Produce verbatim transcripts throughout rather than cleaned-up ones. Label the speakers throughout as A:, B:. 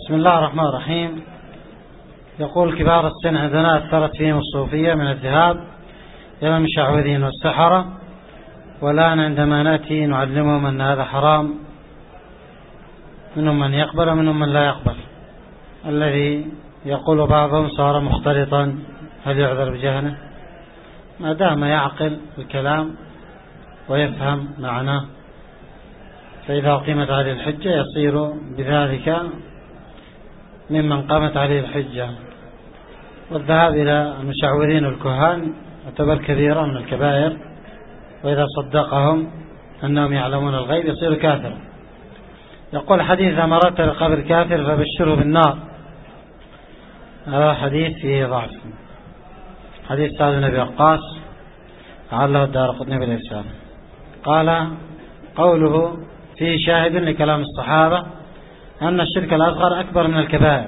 A: بسم الله الرحمن الرحيم. يقول كبار السن عندنا أثرت فيهم الصوفية من الذهاب إلى المشعوذين والسحرة، والآن عندما نأتي نعلمهم أن هذا حرام، منهم من يقبل ومنهم من لا يقبل. الذي يقول بعضهم صار مختلطا، هل يعذر بجهله؟ ما دام يعقل الكلام ويفهم معناه، فإذا قيمت عليه الحجة يصير بذلك ممن قامت عليه الحجة. والذهاب إلى المشعوذين الكهان يعتبر كبيرة من الكبائر، وإذا صدقهم أنهم يعلمون الغيب يصير كافرا. يقول حديث إذا مررت بقبر كافر فبشره بالنار، هذا حديث فيه ضعف. حديث سعد بن أبي وقاص عله الدارقطني بالإرسال. قال قوله فيه شاهد لكلام الصحابة أن الشرك الأصغر أكبر من الكبائر.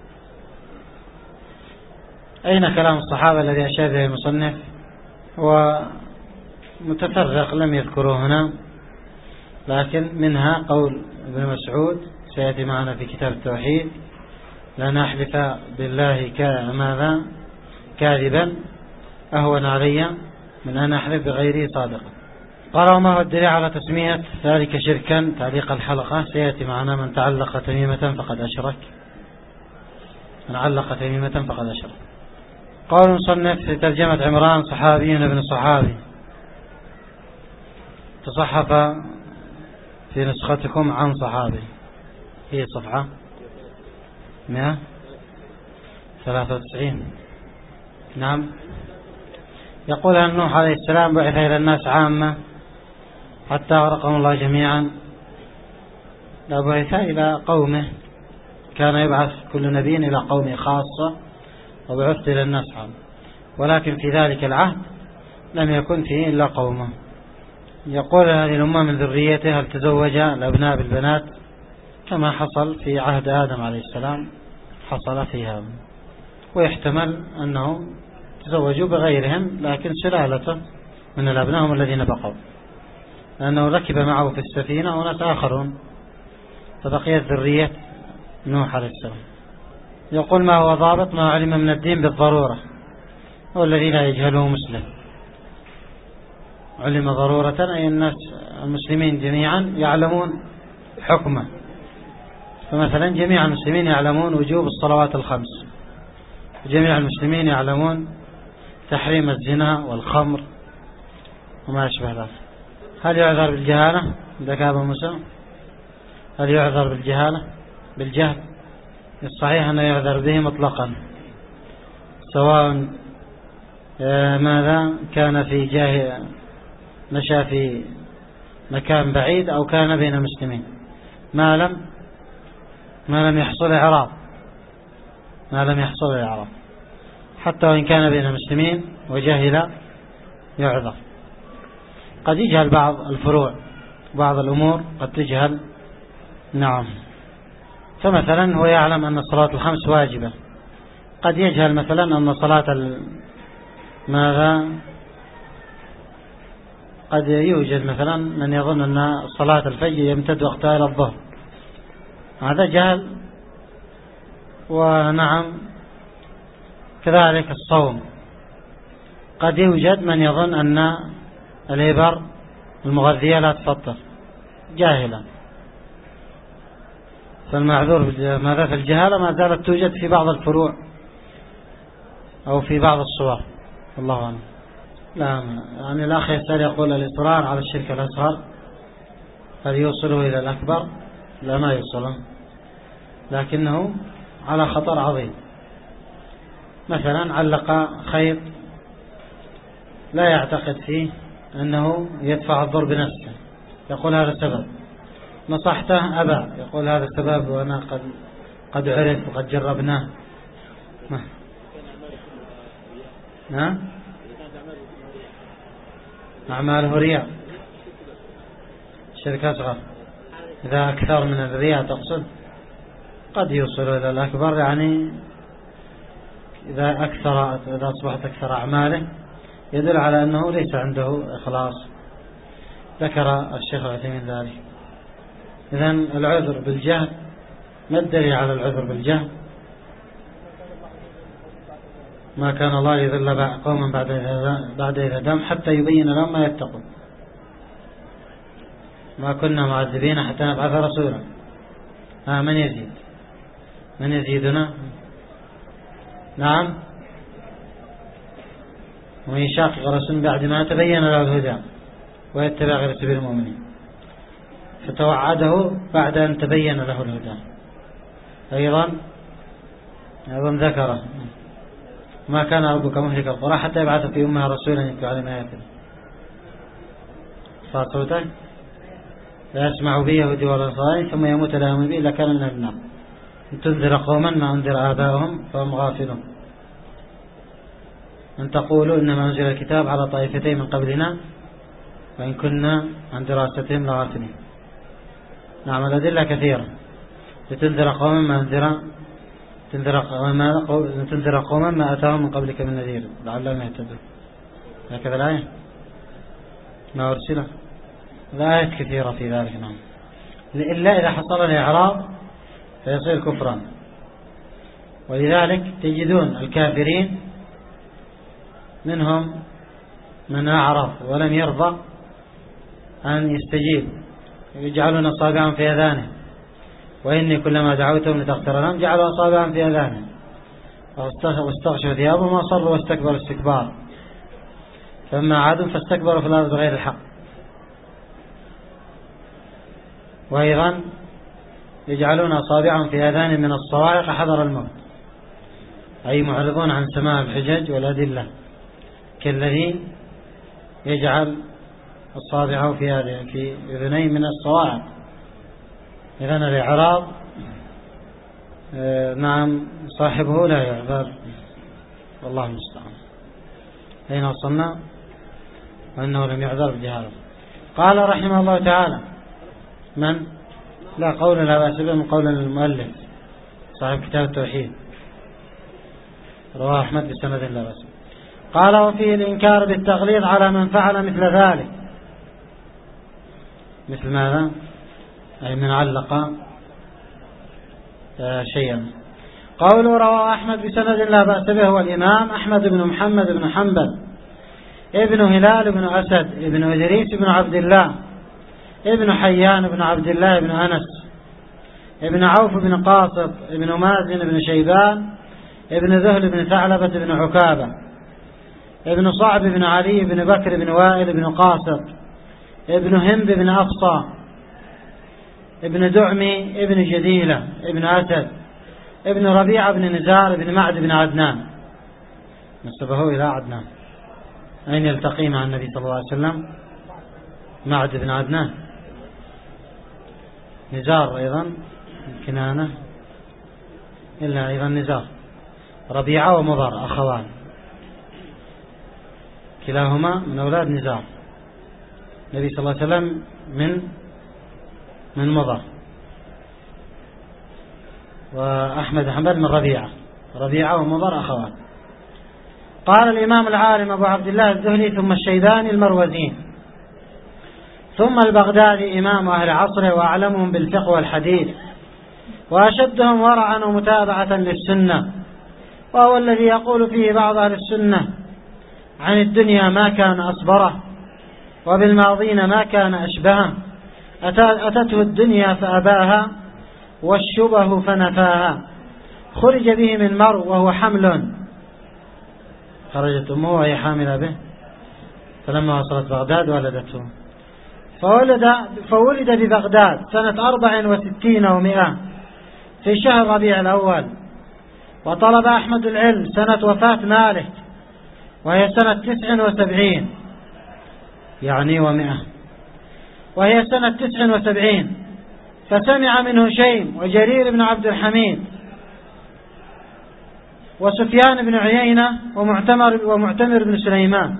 A: أين كلام الصحابة الذي أشار إليه المصنف؟ هو متفرق لم يذكره هنا، لكن منها قول ابن مسعود سيأتي معنا في كتاب التوحيد: لا نحلف بالله كماذا كاذبا أهون علي من أن أحلف بغيره صادقا. قال وما هو الدليل على تسمية ذلك شركا؟ تعليق الحلقة سيأتي معنا: من تعلق تميمة فقد أشرك، من علق تميمة فقد أشرك. قول مصنف في ترجمة عمران صحابي ابن صحابي، تصحف في نسختكم عن صحابي، هي صفحة مئة وثلاثة وتسعين. نعم. يقول أن نوح عليه السلام بعث إلى الناس عامة حتى أغرقهم الله جميعا، لا بعث إلى قومه، كان يبعث كل نبي إلى قومه خاصة، وبعثت إلى الناس عامة، ولكن في ذلك العهد لم يكن فيه إلا قومه. يقول هذه الأمة من ذريته هل تزوج الأبناء بالبنات كما حصل في عهد آدم عليه السلام؟ حصل فيها، ويحتمل أنه تزوجوا بغيرهم، لكن سلالته من الأبناء هم الذين بقوا، لأنه ركب معه في السفينة وناس آخرون، فبقيت ذرية نوح عليه السلام. يقول ما هو ضابط ما علم من الدين بالضرورة؟ هو الذي لا يجهله مسلم. علم ضرورة أي الناس المسلمين جميعا يعلمون حكمه، فمثلا جميع المسلمين يعلمون وجوب الصلوات الخمس، جميع المسلمين يعلمون تحريم الزنا والخمر وما أشبه ذلك. هل يعذر بالجهالة؟ عندك أبو موسى، هل يعذر بالجهالة بالجهل؟ الصحيح أنه يعذر به مطلقا، سواء ماذا كان في جاه نشأ في مكان بعيد أو كان بين المسلمين، ما لم ما لم يحصل إعراض، ما لم يحصل إعراض، حتى وإن كان بين المسلمين وجهل يعذر. قد يجهل بعض الفروع، بعض الأمور قد تجهل. نعم. فمثلا هو يعلم أن الصلاة الخمس واجبة، قد يجهل مثلا أن صلاة ماذا قد يوجد مثلا من يظن أن صلاة الفجر يمتد وقتها إلى الظهر، هذا جهل. ونعم كذلك الصوم، قد يوجد من يظن أن الإبر المغذية لا تفطر، جاهلا. فالمعذور ماذا في الجهالة ما زالت توجد في بعض الفروع أو في بعض الصور، الله أعلم. لا يعني الأخ يسأل يقول الإصرار على الشرك الأصغر هل يوصله إلى الأكبر؟ لا، ما يوصله، لكنه على خطر عظيم. مثلا علق خيط لا يعتقد فيه أنه يدفع الضر بنفسه، يقول هذا سبب، نصحته أبا، يقول هذا سبب وأنا قد قد عرف وقد جربناه. نعم، أعماله رياء، شرك أصغر. إذا أكثر من الرياء تقصد، قد يوصل إلى الأكبر، يعني إذا أكثر، إذا أصبحت أكثر أعماله يدل على أنه ليس عنده إخلاص. ذكر الشيخ العثيمين ذلك. إذن العذر بالجهل ما الدليل على العذر بالجهل؟ ما كان الله يذل قوما بعد إذا بعد إذا دام حتى يبين لهم ما يتقون. ما كنا معذبين حتى نبعث رسولا. آه من يزيد؟ من يزيدنا؟ نعم. ومن يشاقق الرسول بعد ما تبين له الهدى ويتبع غير سبيل المؤمنين، فتوعده بعد أن تبين له الهدى. أيضا أيضا ذكره ما كان ربك مهلك القرى حتى يبعث في أمها رسولا يتلو عليهم آياته. صار صوته لا يسمع به يهودي ولا نصراني ثم يموت لا يؤمن به إلا كان من النار. أن تنذر قوما ما أنذر آباؤهم فهم غافلون. أن تقولوا إنما أنزل الكتاب على طائفتين من قبلنا وإن كنا عن دراستهم لغافلين. نعم الأدلة كثيرة لتنذر قوما ما أنذر تنذر قوما تنذر قوما ما أتاهم من قبلك من نذير لعلهم يهتدون. هكذا الآية ما أرسله. الآيات كثيرة في ذلك. نعم. إلا إذا حصل الإعراض فيصير كفرا. ولذلك تجدون الكافرين منهم من أعرض ولم يرضى أن يستجيب، يجعلون أصابعهم في أذانه، وإني كلما دعوتهم لتغفر لهم جعلوا أصابعهم في أذانه واستغشوا ثيابهم وصروا واستكبروا استكبار، فلما عادوا فاستكبروا في الأرض غير الحق. وأيضا يجعلون أصابعهم في أذان من الصواعق حذر الموت، أي معرضون عن سماع الحجج والأدلة، كالذي يجعل أصابعه في في أذنين من الصواعق. إذن الإعراض نعم صاحبه لا يعذر، والله المستعان. أين وصلنا؟ وأنه لم يعذر بجهاله. قال رحمه الله تعالى من لا قول لا بأس به من قول المؤلف صاحب كتاب التوحيد، رواه أحمد بسند لا بأس. قال وفيه الإنكار بالتغليظ على من فعل مثل ذلك. مثل ماذا؟ أي من علق شيئا. قوله رواه أحمد بسند لا بأس به هو الإمام أحمد بن محمد بن حنبل ابن هلال بن أسد ابن إدريس بن عبد الله ابن حيان بن عبد الله بن أنس ابن عوف بن قاصد ابن مازن بن شيبان ابن ذهل بن ثعلبة بن عكابة ابن صعب بن علي بن بكر بن وائل بن قاصد ابن هند بن أفصى ابن دعمي ابن جديلة ابن أسد ابن ربيعة بن نزار ابن معد بن عدنان، نسبه إلى عدنان. أين يلتقي مع النبي صلى الله عليه وسلم؟ معد بن عدنان. نزار أيضا كنانة إلا أيضا نزار. ربيعة ومضر أخوان كلاهما من أولاد نزار. النبي صلى الله عليه وسلم من من مضر، وأحمد حنبل من ربيعة. ربيعة ومضر أخوان. قال الإمام العالم أبو عبد الله الزهري ثم الشيباني المروزين ثم البغدادي إمام أهل عصره وأعلمهم بالفقه والحديث وأشدهم ورعا ومتابعة للسنة، وهو الذي يقول فيه بعض أهل السنة عن الدنيا ما كان أصبره وبالماضين ما كان أشبهه، أتته الدنيا فأباها والشبه فنفاها، خرج به من مرء وهو حمل، خرجت أمه وهي حاملة به، فلما وصلت بغداد ولدته، فولد, فولد ببغداد سنة أربع وستين ومئة في شهر ربيع الأول. وطلب أحمد العلم سنة وفاة مالك وهي سنة تسع وسبعين يعني ومئة، وهي سنة تسع وسبعين، فسمع منه شيم وجرير بن عبد الحميد وسفيان بن عيينة ومعتمر, ومعتمر بن سليمان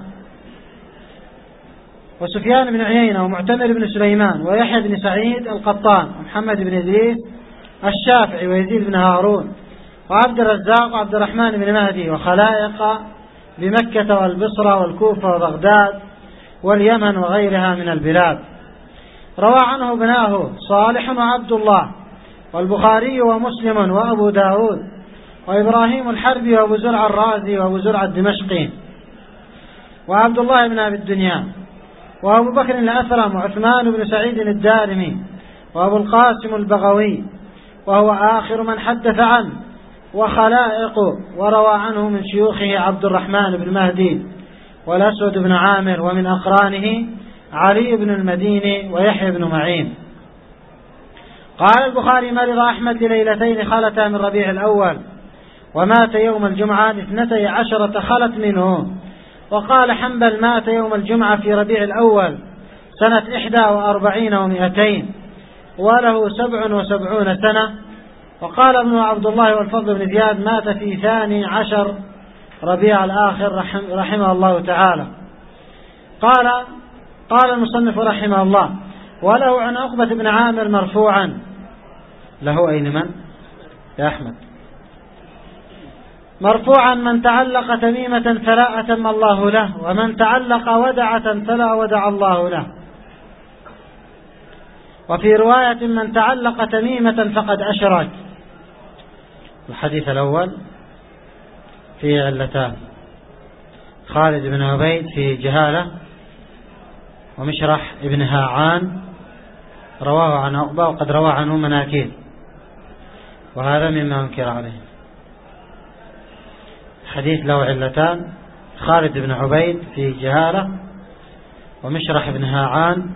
A: وسفيان بن عيينة ومعتمر بن سليمان ويحيى بن سعيد القطان ومحمد بن إدريس الشافعي ويزيد بن هارون وعبد الرزاق وعبد الرحمن بن مهدي وخلائق بمكة والبصرة والكوفة وبغداد واليمن وغيرها من البلاد. روى عنه ابناه صالح وعبد الله والبخاري ومسلم وأبو داود وإبراهيم الحربي وأبو زرع الرازي وأبو زرع الدمشقي وعبد الله بن أبي الدنيا وأبو بكر الأثرم وعثمان بن سعيد الدارمي وأبو القاسم البغوي وهو آخر من حدث عنه وخلائق وروى عنه من شيوخه عبد الرحمن بن مهدي والأسود بن عامر ومن أقرانه علي بن المديني ويحيى بن معين. قال البخاري: مرض أحمد لليلتين خلتا من ربيع الأول ومات يوم الجمعة اثنتي عشرة خلت منه. وقال حنبل: مات يوم الجمعة في ربيع الأول سنة إحدى وأربعين ومئتين وله سبع وسبعون سنة. وقال ابن عبد الله والفضل بن زياد: مات في ثاني عشر ربيع الآخر رحم رحمه الله تعالى. قال قال المصنف رحمه الله: وله عن عقبة بن عامر مرفوعا. له أين من؟ يا أحمد. مرفوعا: من تعلق تميمة فلا أتم الله له، ومن تعلق ودعة فلا ودع الله له. وفي رواية: من تعلق تميمة فقد أشرك. الحديث الأول في علتان: خالد بن عبيد في جهالة، ومشرح ابن هاعان رواه عن عقبة وقد روى عنه مناكير، وهذا مما أنكر عليه. حديث له علتان: خالد بن عبيد في جهالة، ومشرح بن هاعان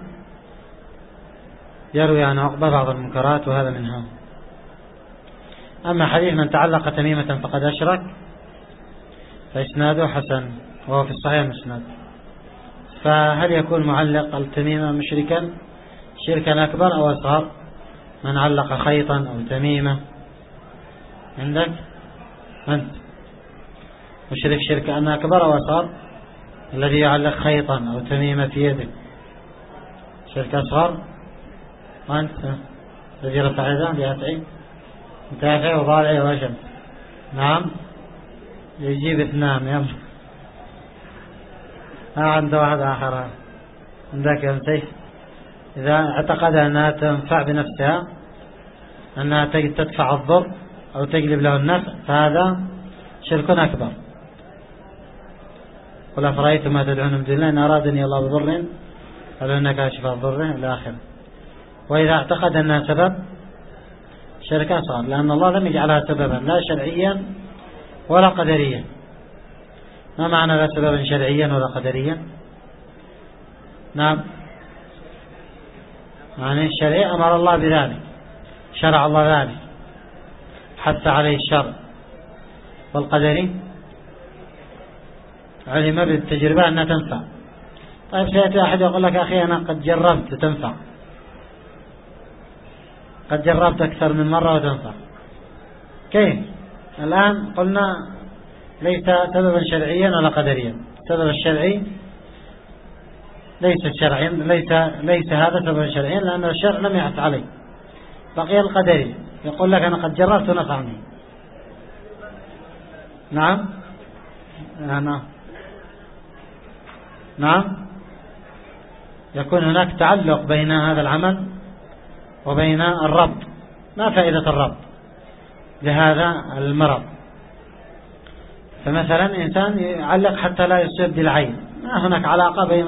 A: يروي عن عقبة بعض المنكرات وهذا منها. أما حديث من تعلق تميمة فقد أشرك فإسناده حسن وهو في الصحيح مسند. فهل يكون معلق التميمة مشركا شركا أكبر أو أصغر؟ من علق خيطا أو تميمة عندك أنت مشرك شركا أن أكبر أو أصغر؟ الذي يعلق خيطا أو تميمة في يده شرك أصغر؟ وأنت الذي رفع يدان بياتعي متابع وضالعي وجم. نعم يجيب اثنان. يلا ها عنده واحد آخر عندك يا سيف. إذا اعتقد أنها تنفع بنفسها أنها تدفع الضر أو تجلب له النفع فهذا شرك أكبر. قل أفرأيتم ما تدعون من دون الله إن أرادني الله بضر هل هن كاشف الضر إلى آخره. وإذا اعتقد أنها سبب شرك أصغر، لأن الله لم يجعلها سببا لا شرعيا ولا قدريا. ما معنى لا سببا شرعيا ولا قدريا؟ نعم يعني الشرعي أمر الله بذلك، شرع الله ذلك، حث عليه الشرع. والقدري علم بالتجربة أنها تنفع. طيب سيأتي أحد يقول لك أخي أنا قد جربت تنفع، قد جربت أكثر من مرة وتنفع. كيف؟ الآن قلنا ليس سببا شرعيا ولا قدريا. السبب الشرعي ليس شرعيا، ليس ليس هذا سببا شرعيا لأن الشرع لم يعث عليه. بقي القدري يقول لك أنا قد جربت ونفعني. نعم نعم نعم يكون هناك تعلق بين هذا العمل وبين الربط. ما فائدة الربط لهذا المرض؟ فمثلا إنسان يعلق حتى لا يصيب بالعين، ما هناك علاقة بين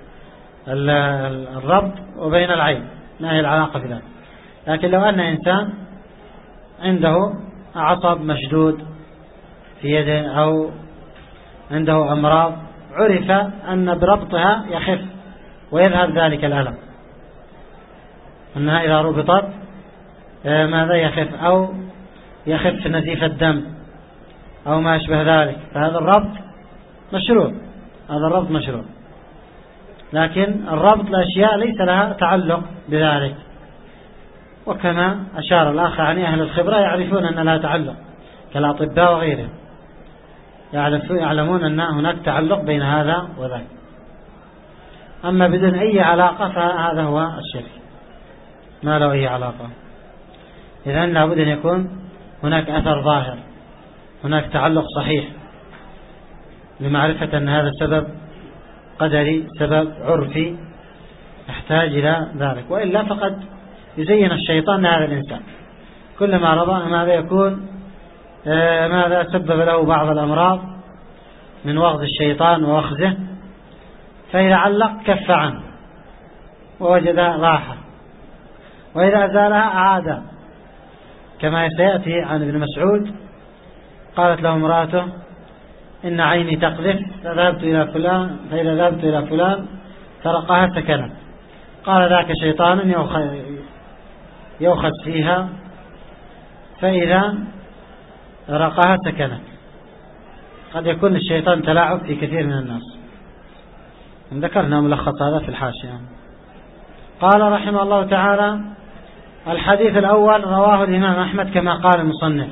A: الربط وبين العين، ما هي العلاقة في ذلك. لكن لو أن إنسان عنده عصب مشدود في يده أو عنده أمراض عرف أن بربطها يخف ويذهب ذلك الألم، أنها إذا ربطت ماذا يخف أو يخف نزيف الدم أو ما أشبه ذلك، فهذا الربط مشروع، هذا الربط مشروع. لكن الربط الأشياء ليس لها تعلق بذلك. وكما أشار الأخ عن أهل الخبرة يعرفون أن لها تعلق كالأطباء وغيرهم، يعلمون أن هناك تعلق بين هذا وذاك. أما بدون أي علاقة فهذا هو الشرك، ما له أي علاقة. إذن لابد أن يكون هناك أثر ظاهر، هناك تعلق صحيح لمعرفة أن هذا سبب قدري، سبب عرفي يحتاج إلى ذلك. وإلا فقد يزين الشيطان لهذا الإنسان كلما رضى ماذا يكون آه ماذا سبب له بعض الأمراض من وغز الشيطان ووخزه، فإذا علق كف عنه ووجد راحة، وإذا أزالها أعاد، كما سيأتي عن ابن مسعود قالت له امرأته إن عيني تقذف فذهبت إلى فلان، فإذا ذهبت إلى فلان فرقها سكنت، قال ذاك شيطان يؤخذ فيها، فإذا رقها سكنت. قد يكون الشيطان تلاعب في كثير من الناس، ذكرنا ملخص هذا في الحاشية. قال رحمه الله تعالى: الحديث الأول رواه الإمام أحمد كما قال المصنف.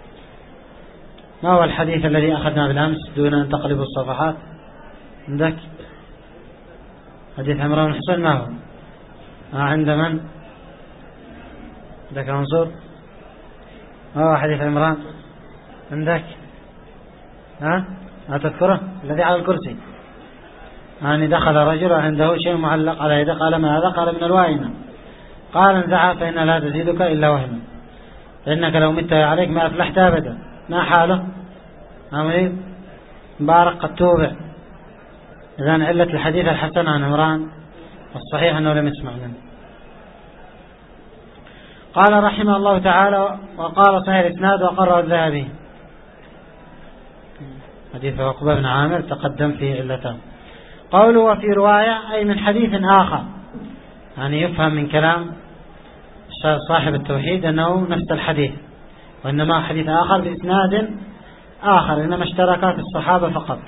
A: ما هو الحديث الذي أخذنا بالأمس دون أن تقلبوا الصفحات؟ عندك حديث عمران بن حسين، ما هو؟ آه عند من؟ عندك منصور؟ ما هو حديث عمران؟ عندك؟ ها؟ ما تذكره؟ الذي على الكرسي، يعني دخل رجل عنده شيء معلق على يده، قال ما هذا؟ قال من الوائنة. قال انزعها فإن لا تزيدك إلا وهنا، فإنك لو مت عليك ما أفلحت أبدا. ما حاله؟ أمريض مبارك قد توبع. إذن علة الحديث الحسن عن عمران، والصحيح أنه لم يسمع منه. قال رحمه الله تعالى: وقال صحيح الإسناد وقرر الذهبي. حديث عقبة بن عامر تقدم في علتان. قوله وفي رواية أي من حديث آخر، يعني يفهم من كلام صاحب التوحيد أنه نفس الحديث، وإنما حديث آخر بإسناد آخر، إنما اشتركا في الصحابة فقط.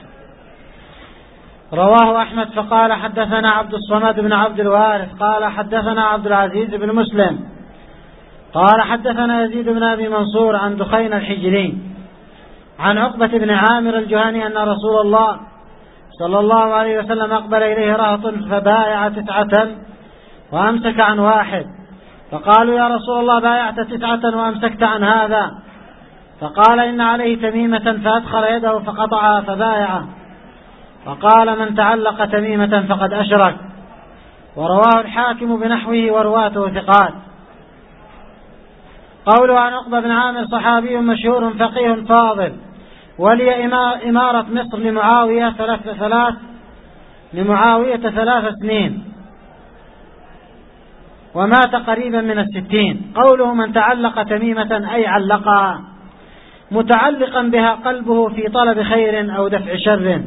A: رواه أحمد فقال حدثنا عبد الصمد بن عبد الوارث قال حدثنا عبد العزيز بن مسلم قال حدثنا يزيد بن أبي منصور عن دخين الحجري عن عقبة بن عامر الجهني أن رسول الله صلى الله عليه وسلم أقبل إليه رهط فبايع تسعة وأمسك عن واحد، فقالوا يا رسول الله بايعت تسعة وأمسكت عن هذا؟ فقال إن عليه تميمة، فأدخل يده فقطعها فبايعه، فقال من تعلق تميمة فقد أشرك. ورواه الحاكم بنحوه ورواته ثقات. قوله عن عقبة بن عامر صحابي مشهور فقيه فاضل، ولي إمارة مصر لمعاوية ثلاث ثلاث لمعاوية ثلاث سنين، ومات قريبا من الستين. قوله من تعلق تميمة أي علقها متعلقا بها قلبه في طلب خير أو دفع شر.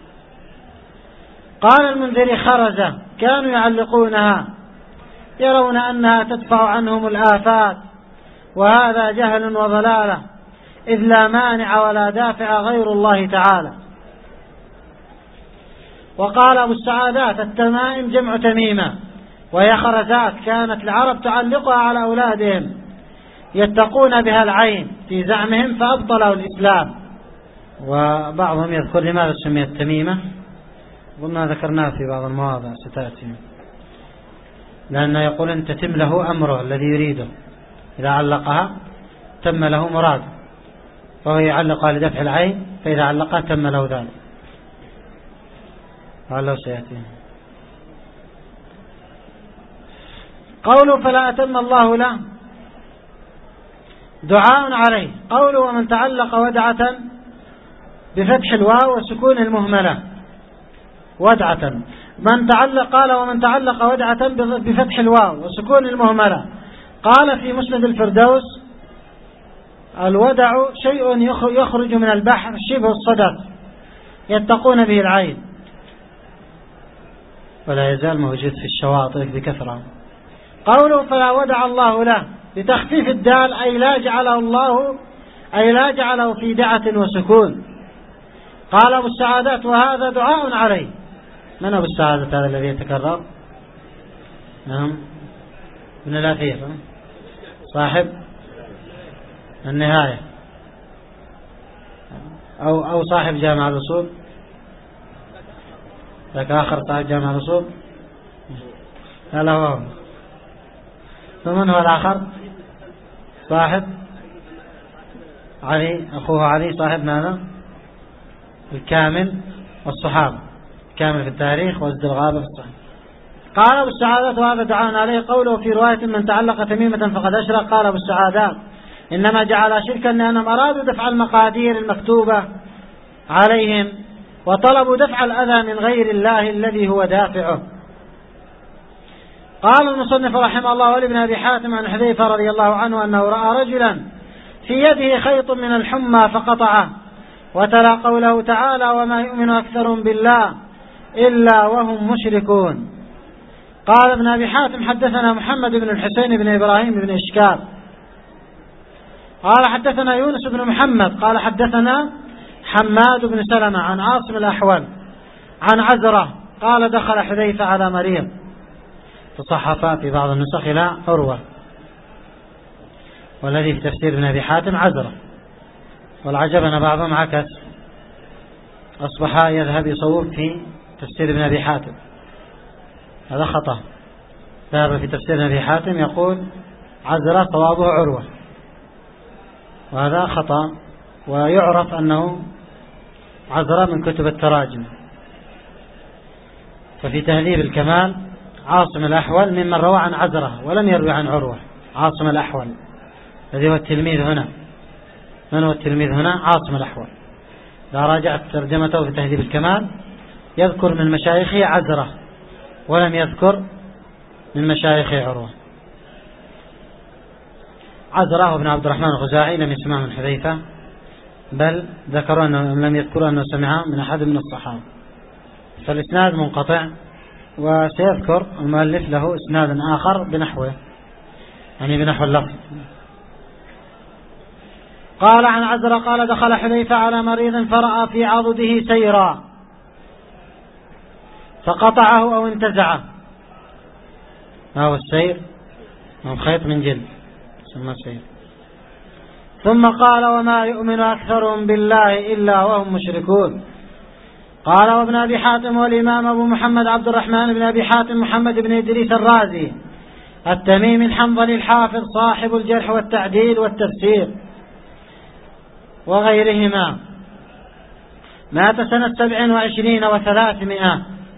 A: قال المنذري خرزة كانوا يعلقونها يرون أنها تدفع عنهم الآفات، وهذا جهل وضلالة، إذ لا مانع ولا دافع غير الله تعالى. وقال أبو السعادات التمائم جمع تميمة، وهي خرزات كانت العرب تعلقها على أولادهم يتقون بها العين في زعمهم، فأبطلوا الإسلام. وبعضهم يذكر لماذا سميت تميمة، قلنا ذكرناه في بعض المواضع ستأتي، لأنه يقول أن تتم له أمره الذي يريده، إذا علقها تم له مراد، وهو يعلقها لدفع العين، فإذا علقها تم له ذلك. لعله سيأتي. قوله فلا أتم الله له دعاء عليه. قوله ومن تعلق ودعة بفتح الواو وسكون المهملة، ودعة من تعلق، قال ومن تعلق ودعة بفتح الواو وسكون المهملة. قال في مسند الفردوس الودع شيء يخرج من البحر شبه الصدف يتقون به العين، ولا يزال موجود في الشواطئ بكثرة. قوله فلا ودع الله له بتخفيف الدال أي لا جعله الله أي لا جعله في دعة وسكون. قال أبو السعادات وهذا دعاء عليه. من أبو السعادات هذا الذي يتكرر؟ نعم ابن الأثير صاحب النهاية، أو أو صاحب جامع الأصول، ذاك آخر صاحب جامع الأصول. لا لا هو. فمن هو الآخر؟ صاحب علي أخوه علي صاحب ماذا؟ الكامل والصحابة، كامل في التاريخ وزد الغابة في الصحيح. قال أبو السعادات وهذا دعاء عليه. قوله في رواية من تعلق تميمة فقد أشرك. قال أبو السعادات إنما جعل شركا لأنهم أرادوا دفع المقادير المكتوبة عليهم وطلبوا دفع الأذى من غير الله الذي هو دافعه. قال المصنف رحمه الله: ولابن أبي حاتم عن حذيفة رضي الله عنه أنه رأى رجلا في يده خيط من الحمى فقطعه، وتلا قوله تعالى: وما يؤمن أكثرهم بالله إلا وهم مشركون. قال ابن أبي حاتم: حدثنا محمد بن الحسين بن إبراهيم بن إشكال قال حدثنا يونس بن محمد قال حدثنا حماد بن سلمة عن عاصم الأحول عن عزرة قال: دخل حذيفة على مريض، تصحف في بعض النسخ إلى عروة، والذي في تفسير ابن أبي حاتم عزرة، والعجب أن بعضهم عكس، أصبح يذهب يصوب في تفسير ابن أبي حاتم، هذا خطأ. ذهب في تفسير ابن أبي حاتم يقول عزرة، صوابه عروة، وهذا خطأ. ويعرف أنه عزرة من كتب التراجم. ففي تهذيب الكمال عاصم الأحول ممن روى عن عزرة ولم يروي عن عروة. عاصم الأحول الذي هو التلميذ هنا، من هو التلميذ هنا؟ عاصم الأحول. إذا راجعت ترجمته في تهذيب الكمال يذكر من مشايخه عزرة ولم يذكر من مشايخه عروة. عزرة بن عبد الرحمن الخزاعي لم يسمع من حذيفة، بل ذكروا أنه لم يذكروا أنه سمع من أحد من الصحابة، فالإسناد منقطع. وسيذكر المؤلف له إسناد آخر بنحوه، يعني بنحو اللفظ. قال عن عزرة قال: دخل حذيفة على مريض فرأى في عضده سيرا فقطعه أو انتزعه. ما هو السير؟ هو خيط من جلد ثم سير. ثم قال: وما يؤمن أكثرهم بالله إلا وهم مشركون. قال وابن أبي حاتم والإمام أبو محمد عبد الرحمن بن أبي حاتم محمد بن إدريس الرازي التميمي الحنظلي الحافظ صاحب الجرح والتعديل والتفسير وغيرهما، مات سنة سبع وعشرين وثلاثمائة.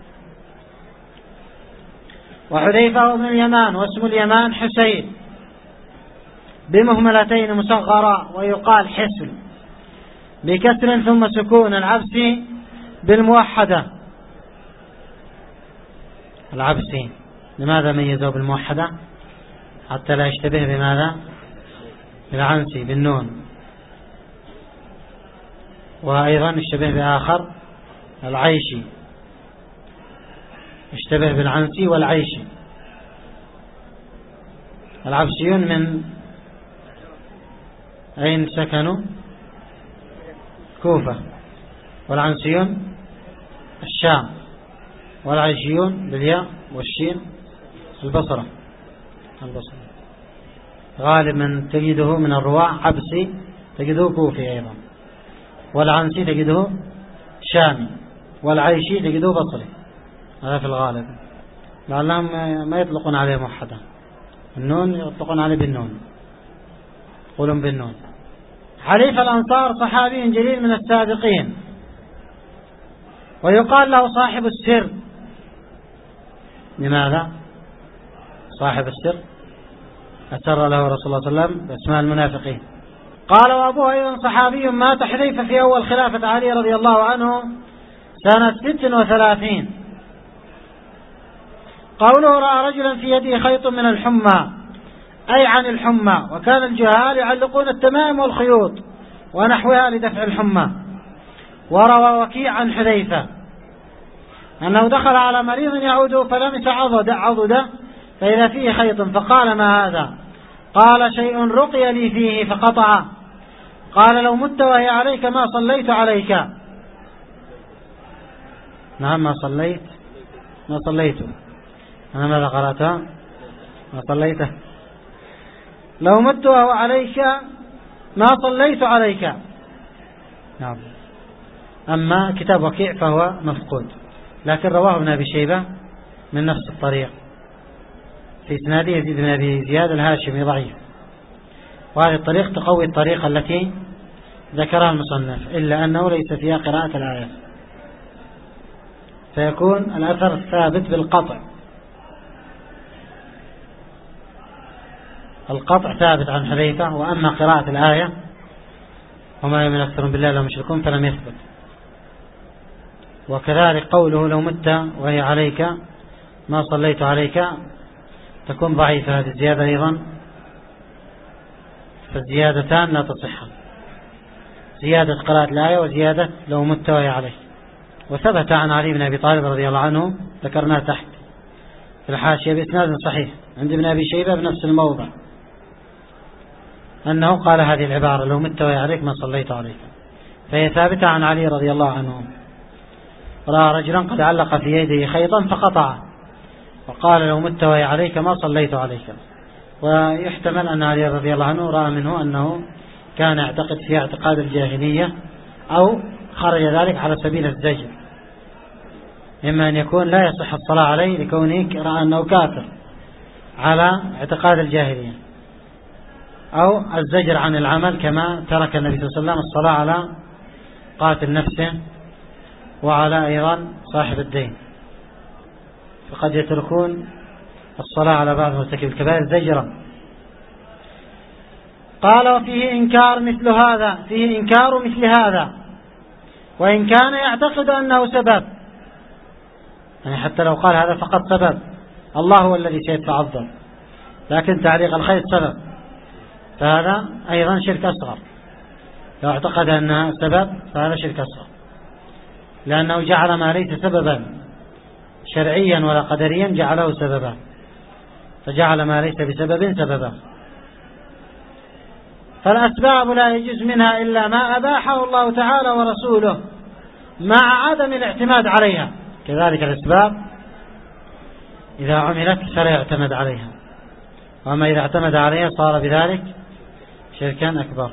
A: وحذيفة وابن اليمان، واسم اليمان حسين بمهملتين مصغرة، ويقال حسن بكسر ثم سكون، العبسي بالموحدة. العبسي لماذا ميزوا بالموحدة؟ حتى لا يشتبه بماذا؟ بالعنسي بالنون. وأيضا يشتبه بآخر العيشي، يشتبه بالعنسي والعيشي. العبسيون من أين سكنوا؟ كوفة. والعنسيون الشام. والعيشيون بالياء والشين البصرة. البصرة غالب من تجده من الرواة عبسي تجده كوفي أيضا، والعنسي تجده شامي، والعيشي تجده بصري. هذا في الغالب، لعلهم ما يطلقون عليه موحدا، النون يطلقون عليه بالنون، يقولون بالنون. حليف الأنصار صحابي جليل من السابقين، ويقال له صاحب السر. لماذا صاحب السر؟ أسر له رسول الله صلى الله عليه وسلم بأسماء المنافقين. قال وأبوه أيضا صحابي، مات حذيفة في أول خلافة علي رضي الله عنه سنة ست وثلاثين. قوله رأى رجلا في يده خيط من الحمى، أي عن الحمى، وكان الجهال يعلقون التمائم والخيوط ونحوها لدفع الحمى. وروى وكيع عن حذيفة أنه دخل على مريض يعوده فلمس عضد عضده فإذا فيه خيط، فقال ما هذا؟ قال شيء رقي لي فيه فقطع. قال لو مت وهي عليك ما صليت عليك. نعم ما صليت ما صليت أنا ماذا قرأتها؟ ما صليته. لو مت وهو عليك ما صليت عليك. نعم. أما كتاب وكيع فهو مفقود، لكن رواه ابن أبي شيبة من نفس الطريق في إسناده يزيد بن أبي زياد الهاشمي ضعيف، وهذه الطريق تقوي الطريقة التي ذكرها المصنف، إلا أنه ليس فيها قراءة الآية، فيكون الأثر ثابت بالقطع. القطع ثابت عن حذيفة، وأما قراءة الآية وما يؤمن أكثرهم بالله إلا هم مشركون فلم يثبت. وكذلك قوله لو مت وهي عليك ما صليت عليك تكون ضعيفة، هذه الزيادة أيضا، فالزيادتان لا تصح، زيادة قراءة الآية وزيادة لو مت وهي عليك. وثبت عن علي بن أبي طالب رضي الله عنه، ذكرناه تحت في الحاشية بإسناد صحيح عند ابن أبي شيبة بنفس الموضع، أنه قال هذه العبارة لو مت وهي عليك ما صليت عليك، فهي ثابتة عن علي رضي الله عنه. رأى رجلا قد علق في يده خيطا فقطعه وقال لو مت وهي عليك ما صليت عليك. ويحتمل أن علي رضي الله عنه رأى منه أنه كان يعتقد في اعتقاد الجاهلية، أو خرج ذلك على سبيل الزجر، إما أن يكون لا يصح الصلاة عليه لكونه رأى أنه كافر على اعتقاد الجاهلية، أو الزجر عن العمل كما ترك النبي صلى الله عليه وسلم الصلاة على قاتل نفسه وعلى أيضا صاحب الدين، فقد يتركون الصلاة على بعض مرتكب الكبائر زجرا. قال وفيه إنكار مثل هذا، فيه إنكار مثل هذا وإن كان يعتقد أنه سبب، يعني حتى لو قال هذا فقط سبب، الله هو الذي سيدفع الضر، لكن تعليق الخيط سبب، فهذا أيضا شرك أصغر. لو اعتقد أنها سبب فهذا شرك أصغر، لأنه جعل ما ليس سببا شرعيا ولا قدريا جعله سببا، فجعل ما ليس بسبب سببا. فالأسباب لا يجوز منها إلا ما أباحه الله تعالى ورسوله مع عدم الاعتماد عليها، كذلك الأسباب إذا عملت فلا يعتمد عليها، وأما إذا اعتمد عليها صار بذلك شركا أكبر.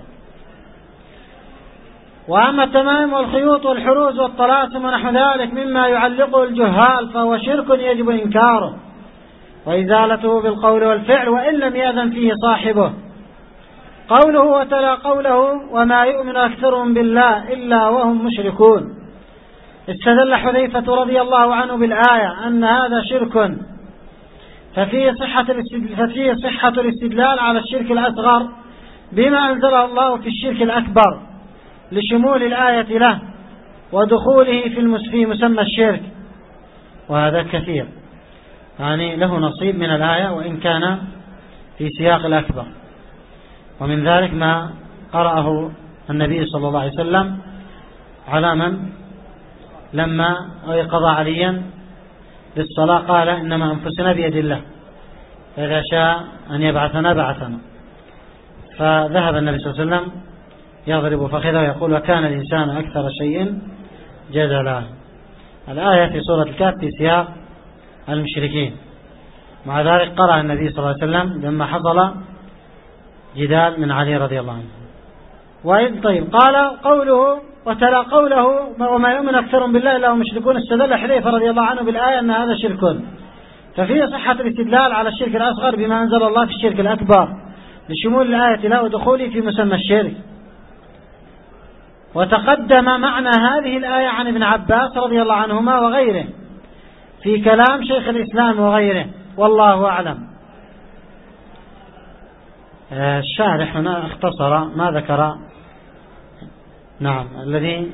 A: وأما التمائم والخيوط والحروز والطلاسم ونحو ذلك مما يعلقه الجهال فهو شرك يجب إنكاره وإزالته بالقول والفعل وإن لم يأذن فيه صاحبه. قوله وتلا قوله وما يؤمن أكثرهم بالله إلا وهم مشركون، استدل حذيفة رضي الله عنه بالآية أن هذا شرك، ففيه صحة ففيه صحة الاستدلال على الشرك الأصغر بما أنزله الله في الشرك الأكبر لشمول الآية له ودخوله في مسمى الشرك، وهذا كثير، يعني له نصيب من الآية وإن كان في سياق الأكبر. ومن ذلك ما قرأه النبي صلى الله عليه وسلم على من لما قضى عليا بالصلاة قال إنما أنفسنا بيد الله فإذا شاء أن يبعثنا بعثنا، فذهب النبي صلى الله عليه وسلم يضرب فخذه ويقول وكان الإنسان أكثر شيء جدلا. الآية في سورة الكهف في سياق المشركين، مع ذلك قرأ النبي صلى الله عليه وسلم لما حصل جدال من علي رضي الله عنه. وإذ طيب قال قوله وتلا قوله وما يؤمن أكثرهم بالله إلا هم مشركون، استدل حذيفة رضي الله عنه بالآية أن هذا شرك، ففيه صحة الاستدلال على الشرك الأصغر بما أنزل الله في الشرك الأكبر لشمول الآية له ودخوله في مسمى الشرك. وتقدم معنى هذه الآية عن ابن عباس رضي الله عنهما وغيره في كلام شيخ الإسلام وغيره، والله أعلم. الشارح هنا اختصر ما ذكر، نعم الذي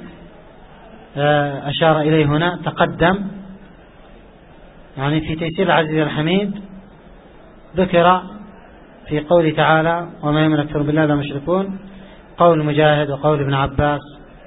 A: أشار إليه هنا تقدم، يعني في تيسير العزيز الحميد ذكر في قوله تعالى وما يؤمن أكثرهم بالله لا مشركون قول مجاهد وقول ابن عباس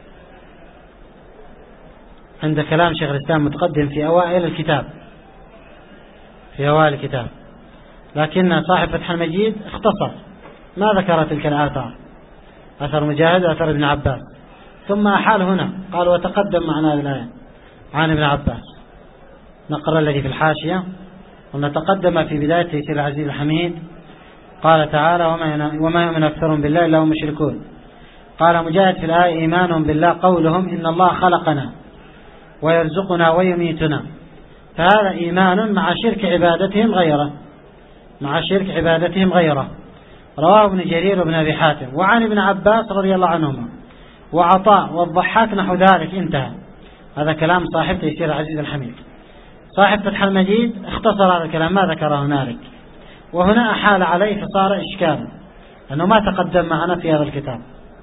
A: عند كلام شيخ الإسلام متقدم في أوائل الكتاب في أوائل الكتاب، لكن صاحب فتح المجيد اختصر ما ذكر تلك الآثار، أثر مجاهد وأثر ابن عباس، ثم أحال هنا قال وتقدم معنا الآية عن ابن عباس، نقرأ الذي في الحاشية ونتقدم في بداية تيسير العزيز الحميد قال تعالى وما يؤمن أكثرهم بالله إلا هم مشركون. قال مجاهد في الآية إيمانهم بالله قولهم إن الله خلقنا ويرزقنا ويميتنا، فهذا إيمان مع شرك عبادتهم غيره مع شرك عبادتهم غيره رواه ابن جرير وابن أبي حاتم وعن ابن عباس رضي الله عنهما وعطاء والضحاك نحو ذلك. انتهى. هذا كلام صاحب تيسير العزيز الحميد. صاحب فتح المجيد اختصر هذا الكلام ما ذكره هنالك، وهنا أحال عليه فصار إشكال أنه ما تقدم معنا في هذا الكتاب.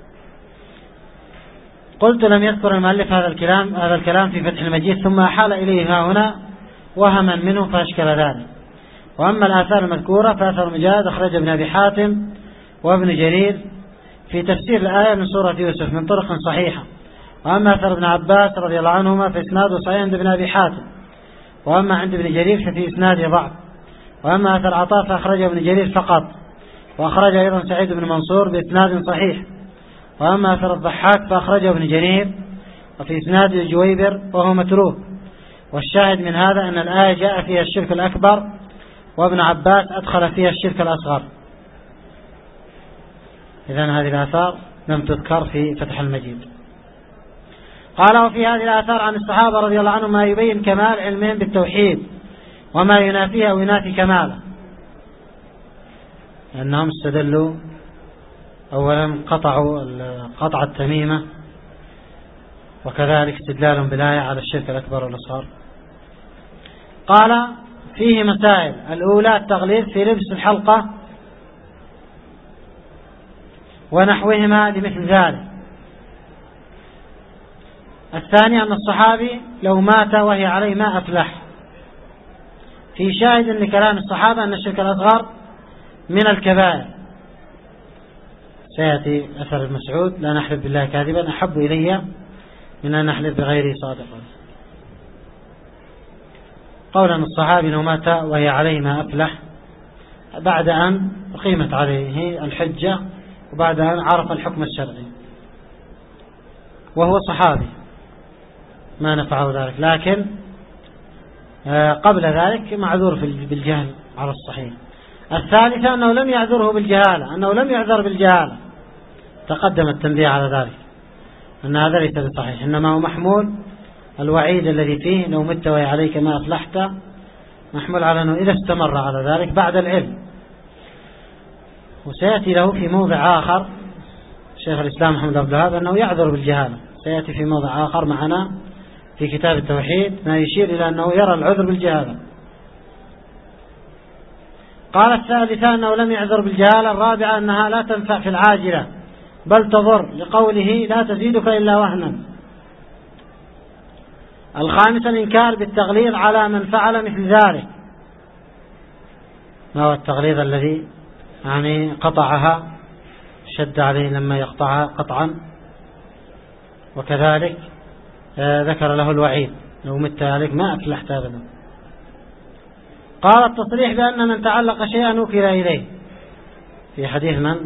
A: قلت لم يذكر المؤلف هذا الكلام هذا الكلام في فتح المجيد، ثم أحال إليه ها هنا وهما منه فأشكل ذلك. وأما الآثار المذكورة فأثر مجاهد أخرج ابن أبي حاتم وابن جرير في تفسير الآية من سورة يوسف من طرق صحيحة. وأما أثر ابن عباس رضي الله عنهما فإسناده صحيح عند ابن أبي حاتم، وأما عند ابن جرير ففي إسناده ضعف. وأما أثر عطاء فأخرجه ابن جرير فقط، وأخرج أيضا سعيد بن منصور بإسناد صحيح. وأما أثر الضحاك فأخرجه ابن جرير وفي إسناده جويبر وهو متروك. والشاهد من هذا أن الآية جاء فيها الشرك الأكبر، وابن عباس أدخل فيها الشرك الأصغر. إذن هذه الآثار لم تذكر في فتح المجيد. قال: وفي هذه الآثار عن الصحابة رضي الله عنهم ما يبين كمال علمهم بالتوحيد وما ينافيه أو ينافي كماله، أنهم استدلوا أولا قطعوا قطع التميمة، وكذلك استدلالهم بالآية على الشرك الأكبر والأصغر. قال: فيه مسائل. الأولى التغليظ في لبس الحلقة ونحوهما لمثل ذلك. الثانية أن الصحابي لو مات وهي عليه ما أفلح. في شاهد لكلام الصحابة أن الشرك الأصغر من الكبائر. سيأتي أثر المسعود: لا نحلف بالله كاذبا أحب إلي من أن نحلف بغيره صادقا. قولا الصحابي لو مات وهي عليه ما أفلح بعد أن أقيمت عليه الحجة وبعد أن عرف الحكم الشرعي، وهو صحابي ما نفعه ذلك، لكن قبل ذلك معذور بالجهل على الصحيح. الثالثة أنه لم يعذره بالجهالة، أنه لم يعذر بالجهالة، تقدم التنبيه على ذلك أن هذا ليس بصحيح، إنما هو محمول الوعيد الذي فيه لو مت وهي عليك ما أفلحت، محمول على أنه إذا استمر على ذلك بعد العلم. وسيأتي له في موضع آخر شيخ الإسلام محمد عبد الوهاب أنه يعذر بالجهالة، سيأتي في موضع آخر معنا في كتاب التوحيد ما يشير إلى أنه يرى العذر بالجهالة. قال: الثالثة أنه لم يعذر بالجهالة. الرابعة أنها لا تنفع في العاجلة بل تضر، لقوله: لا تزيدك إلا وهنا. الخامسة الإنكار بالتغليظ على من فعل مثل ذلك. ما هو التغليظ الذي يعني قطعها، شد عليه لما يقطعها قطعا، وكذلك آه ذكر له الوعيد لو مت عليك ما أفلحت أبدا. قال: التصريح بأن من تعلق شيئا نكر إليه. في حديث من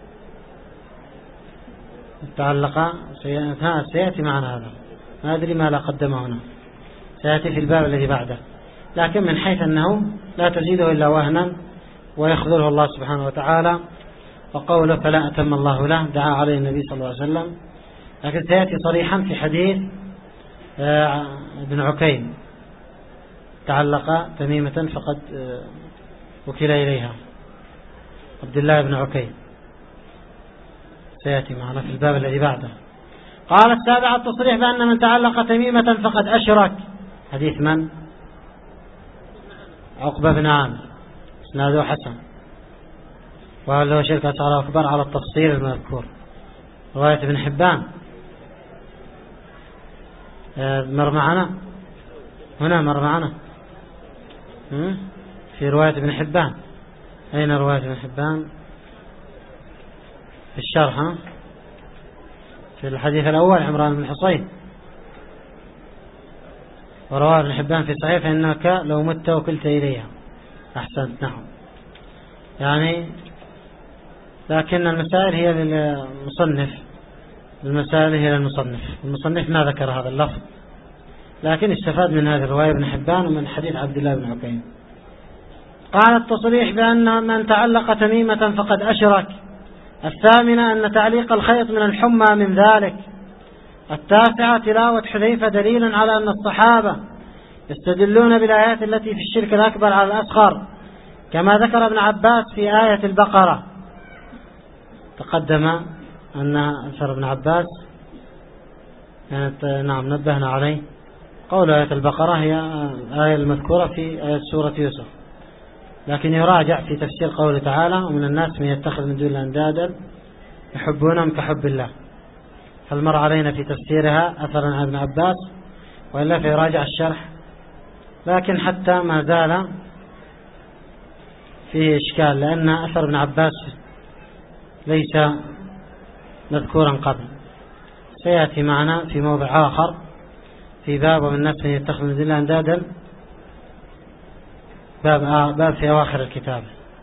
A: تعلق شيئا سيأتي معنا هذا، ما أدري ما لا قدمه هنا، سيأتي في الباب الذي بعده، لكن من حيث أنه لا تزيده إلا وهنا ويخذله الله سبحانه وتعالى، وقوله: فلا أتم الله له، دعا عليه النبي صلى الله عليه وسلم. لكن سيأتي صريحا في حديث ابن عكيم: تعلق تميمة فقد وكل إليها، عبد الله بن عكيم، سيأتي معنا في الباب الذي بعده. قال: السابعة التصريح بأن من تعلق تميمة فقد أشرك. حديث من؟ عقبة بن عامر، اسناده حسن، وهل له شرك أصغر أكبر على التفصيل المذكور. رواية ابن حبان مر معنا هنا، مر معنا في رواية ابن حبان. أين رواية ابن حبان؟ في الشرح، ها؟ في الحديث الأول عمران بن حصين، ورواه ابن حبان في صحيح: فإنك لو مت وكلت إليها. أحسنت، نعم. يعني لكن المسائل هي للمصنف، المسائل هي للمصنف، المصنف ما ذكر هذا اللفظ، لكن استفاد من هذه الرواية ابن حبان ومن حديث عبد الله بن عكيم. قال: التصريح بأن من تعلق تميمة فقد أشرك. الثامنة أن تعليق الخيط من الحمى من ذلك. التاسعة تلاوة حذيفة دليل على أن الصحابة يستدلون بالآيات التي في الشرك الأكبر على الأصغر، كما ذكر ابن عباس في آية البقرة. تقدم أن أثر ابن عباس كانت نعم نبهنا عليه، قول آية البقرة هي آية المذكورة في آية سورة يوسف، لكن يراجع في تفسير قوله تعالى ومن الناس من يتخذ من دون الله أندادا يحبونهم كحب الله، هل مر علينا في تفسيرها أثرا عن ابن عباس وإلا فيراجع الشرح. لكن حتى ما زال فيه إشكال لأن أثر ابن عباس ليس مذكورا قبل، سيأتي معنا في موضع آخر في باب ومن الناس من يتخذ من دون الله أندادا، باب, آه باب في أواخر الكتاب.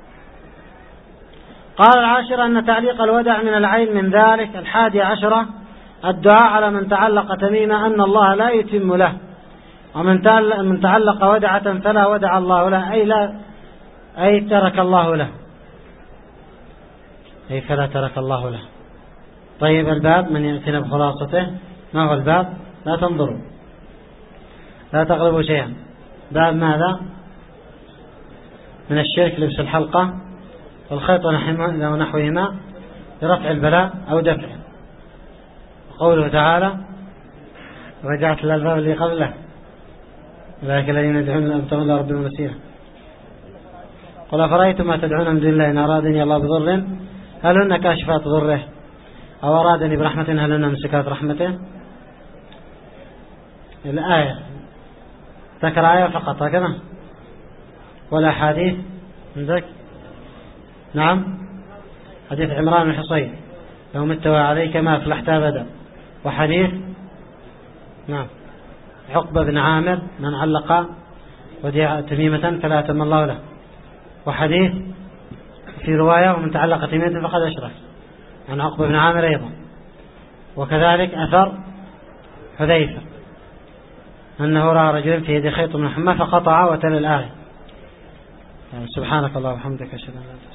A: قال العاشر أن تعليق الودع من العين من ذلك. الحادي عشرة الدعاء على من تعلق تميمة أن الله لا يتم له، ومن من تعلق ودعة فلا ودع الله له، أي لا أي ترك الله له، أي فلا ترك الله له. طيب الباب من يأتينا بخلاصته. ما هو الباب؟ لا تنظروا لا تغلبوا شيئا. باب ماذا؟ من الشرك لبس الحلقة والخيط ونحوهما لرفع البلاء أو دفعه. قوله تعالى رجعت للباب اللي قبله أولئك الذين يدعون يبتغون إلى ربهم الوسيلة. قل أفرأيتم ما تدعون من دون الله إن أرادني الله بضر هل هن كاشفات ضره أو أرادني برحمة هل هن ممسكات رحمته. الآية ذكر آية فقط هكذا ولا حديث عندك؟ نعم حديث عمران بن حصين لو مت عليك ما أفلحت أبدا. وحديث نعم عقبة بن عامر من علق وديعة تميمة فلا أتم الله له. وحديث في رواية ومن تعلق تميمة فقد أشرك عن عقبة بن عامر أيضا. وكذلك أثر حذيفة أنه رأى رجل في يد خيط من حمى فقطع وتل الآية. سبحانك الله وبحمدك أشهد أن لا إله إلا أنت